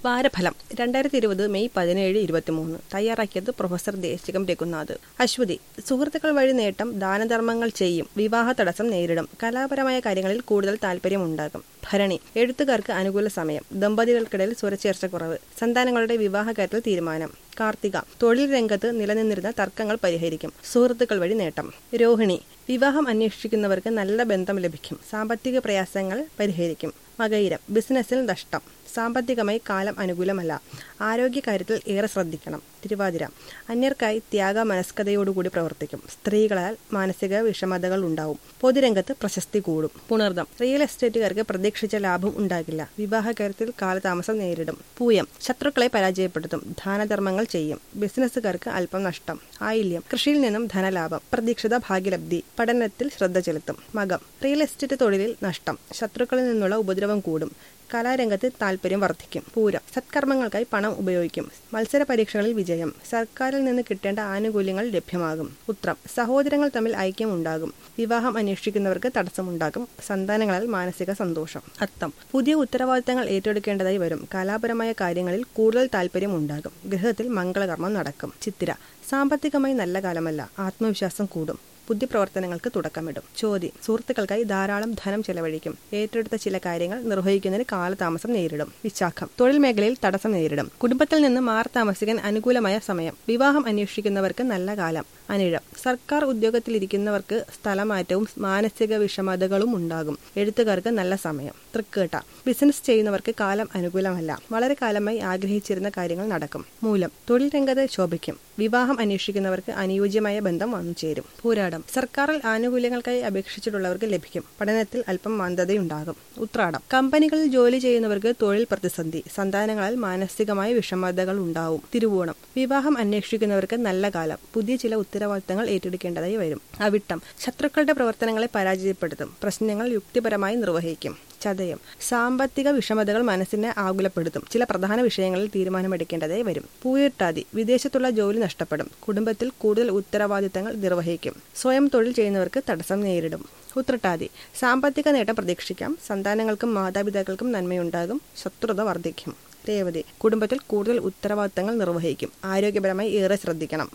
വാരഫലം 2020 May 17-23 തയ്യാറാക്കിയത് professor ദേശികം Raghunath. Aswathy, സുഹൃത്തുക്കൾ വഴി നേട്ടം, ദാനധർമ്മങ്ങൾ ചെയ്യും, വിവാഹ തടസ്സം നേരിടും, കലാപരമായ കാര്യങ്ങളിൽ കൂടുതൽ താല്പര്യമുണ്ടാകും. ഭരണി, എഴുത്തുകാർക്ക് അനുകൂല സമയം, ദമ്പതികൾക്കിടയിൽ സ്വരച്ചേർച്ചക്കുറവ്, സന്താനങ്ങളുടെ വിവാഹകാര്യത്തിൽ തീരുമാനം. കാർത്തിക, തൊഴിൽ രംഗത്ത് നിലനിന്നിരുന്ന തർക്കങ്ങൾ പരിഹരിക്കും, സുഹൃത്തുക്കൾ വഴി നേട്ടം. രോഹിണി, വിവാഹം അന്വേഷിക്കുന്നവർക്ക് നല്ല ബന്ധം ലഭിക്കും, സാമ്പത്തിക പ്രയാസങ്ങൾ പരിഹരിക്കും. മകയിരം, ബിസിനസ്സിൽ നഷ്ടം, സാമ്പത്തികമായി കാലം അനുകൂലമല്ല, ആരോഗ്യകാര്യത്തിൽ ഏറെ ശ്രദ്ധിക്കണം. തിരുവാതിര, അന്യർക്കായി ത്യാഗ മനസ്കതയോടുകൂടി പ്രവർത്തിക്കും, സ്ത്രീകളാൽ മാനസിക വിഷമതകൾ ഉണ്ടാവും, പൊതുരംഗത്ത് പ്രശസ്തി കൂടും. പുണർദം, റിയൽ എസ്റ്റേറ്റുകാർക്ക് പ്രതീക്ഷിച്ച ലാഭം ഉണ്ടാകില്ല, വിവാഹകാര്യത്തിൽ കാലതാമസം നേരിടും. പൂയം, ശത്രുക്കളെ പരാജയപ്പെടുത്തും, ദാനധർമ്മങ്ങൾ ചെയ്യും, ബിസിനസ്സുകാർക്ക് അല്പം നഷ്ടം. ആയില്യം, കൃഷിയിൽ നിന്നും ധനലാഭം, പ്രതീക്ഷിത ഭാഗ്യലബ്ധി, പഠനത്തിൽ ശ്രദ്ധ ചെലുത്തും. മകം, റിയൽ എസ്റ്റേറ്റ് തൊഴിലിൽ നഷ്ടം, ശത്രുക്കളിൽ നിന്നുള്ള ഉപദ്രവം കൂടും, കലാരംഗത്ത് താല്പര്യം വർദ്ധിക്കും. പൂരം, സത്കർമ്മങ്ങൾക്കായി പണം ഉപയോഗിക്കും, മത്സര പരീക്ഷകളിൽ വിജയം, സർക്കാരിൽ നിന്ന് കിട്ടേണ്ട ആനുകൂല്യങ്ങൾ ലഭ്യമാകും. ഉത്രം, സഹോദരങ്ങൾ തമ്മിൽ ഐക്യം ഉണ്ടാകും, വിവാഹം അന്വേഷിക്കുന്നവർക്ക് തടസ്സമുണ്ടാകും, സന്താനങ്ങളാൽ മാനസിക സന്തോഷം. അത്തം, പുതിയ ഉത്തരവാദിത്തങ്ങൾ ഏറ്റെടുക്കേണ്ടതായി വരും, കലാപരമായ കാര്യങ്ങളിൽ കൂടുതൽ താല്പര്യം ഉണ്ടാകും, ഗൃഹത്തിൽ മംഗളകർമ്മം നടക്കും. ചിത്തിര, സാമ്പത്തികമായി നല്ല കാലമല്ല, ആത്മവിശ്വാസം കൂടും, ബുദ്ധിപ്രവർത്തനങ്ങൾക്ക് തുടക്കമിടും. ചോദ്യം, സുഹൃത്തുക്കൾക്കായി ധാരാളം ധനം ചെലവഴിക്കും, ഏറ്റെടുത്ത ചില കാര്യങ്ങൾ നിർവഹിക്കുന്നതിന് കാലതാമസം നേരിടും. വിശാഖം, തൊഴിൽ മേഖലയിൽ തടസ്സം നേരിടും, കുടുംബത്തിൽ നിന്ന് മാറി താമസിക്കാൻ അനുകൂലമായ സമയം, വിവാഹം അന്വേഷിക്കുന്നവർക്ക് നല്ല കാലം. അനിഴം, സർക്കാർ ഉദ്യോഗത്തിലിരിക്കുന്നവർക്ക് സ്ഥലമാറ്റവും മാനസിക വിഷമതകളും ഉണ്ടാകും, എഴുത്തുകാർക്ക് നല്ല സമയം. തൃക്കേട്ട, ബിസിനസ് ചെയ്യുന്നവർക്ക് കാലം അനുകൂലമല്ല, വളരെ കാലമായി ആഗ്രഹിച്ചിരുന്ന കാര്യങ്ങൾ നടക്കും. മൂലം, തൊഴിൽ രംഗത്ത് ശോഭിക്കും, വിവാഹം അന്വേഷിക്കുന്നവർക്ക് അനുയോജ്യമായ ബന്ധം വന്നു ചേരും. പൂരാടം, സർക്കാരിൽ ആനുകൂല്യങ്ങൾക്കായി അപേക്ഷിച്ചിട്ടുള്ളവർക്ക് ലഭിക്കും, പഠനത്തിൽ അല്പം മന്ദതയുണ്ടാകും. ഉത്രാടം, കമ്പനികളിൽ ജോലി ചെയ്യുന്നവർക്ക് തൊഴിൽ പ്രതിസന്ധി, സന്താനങ്ങളാൽ മാനസികമായ വിഷമതകൾ ഉണ്ടാവും. തിരുവോണം, വിവാഹം അന്വേഷിക്കുന്നവർക്ക് നല്ല കാലം, പുതിയ ചില ഉത്തരവാദിത്തങ്ങൾ ഏറ്റെടുക്കേണ്ടതായി വരും. അവിട്ടം, ശത്രുക്കളുടെ പ്രവർത്തനങ്ങളെ പരാജയപ്പെടുത്തും, പ്രശ്നങ്ങൾ യുക്തിപരമായി നിർവഹിക്കും. ചതയം, സാമ്പത്തിക വിഷമതകൾ മനസ്സിനെ ആകുലപ്പെടുത്തും, ചില പ്രധാന വിഷയങ്ങളിൽ തീരുമാനമെടുക്കേണ്ടതായി വരും. പൂയിട്ടാതി, വിദേശത്തുള്ള ജോലി നഷ്ടപ്പെടും, കുടുംബത്തിൽ കൂടുതൽ ഉത്തരവാദിത്തങ്ങൾ നിർവഹിക്കും, സ്വയം തൊഴിൽ ചെയ്യുന്നവർക്ക് തടസ്സം നേരിടും. ഉത്രട്ടാതി, സാമ്പത്തിക നേട്ടം പ്രതീക്ഷിക്കാം, സന്താനങ്ങൾക്കും മാതാപിതാക്കൾക്കും നന്മയുണ്ടാകും, ശത്രുത വർദ്ധിക്കും. രേവതി, കുടുംബത്തിൽ കൂടുതൽ ഉത്തരവാദിത്തങ്ങൾ നിർവഹിക്കും, ആരോഗ്യപരമായി ഏറെ ശ്രദ്ധിക്കണം.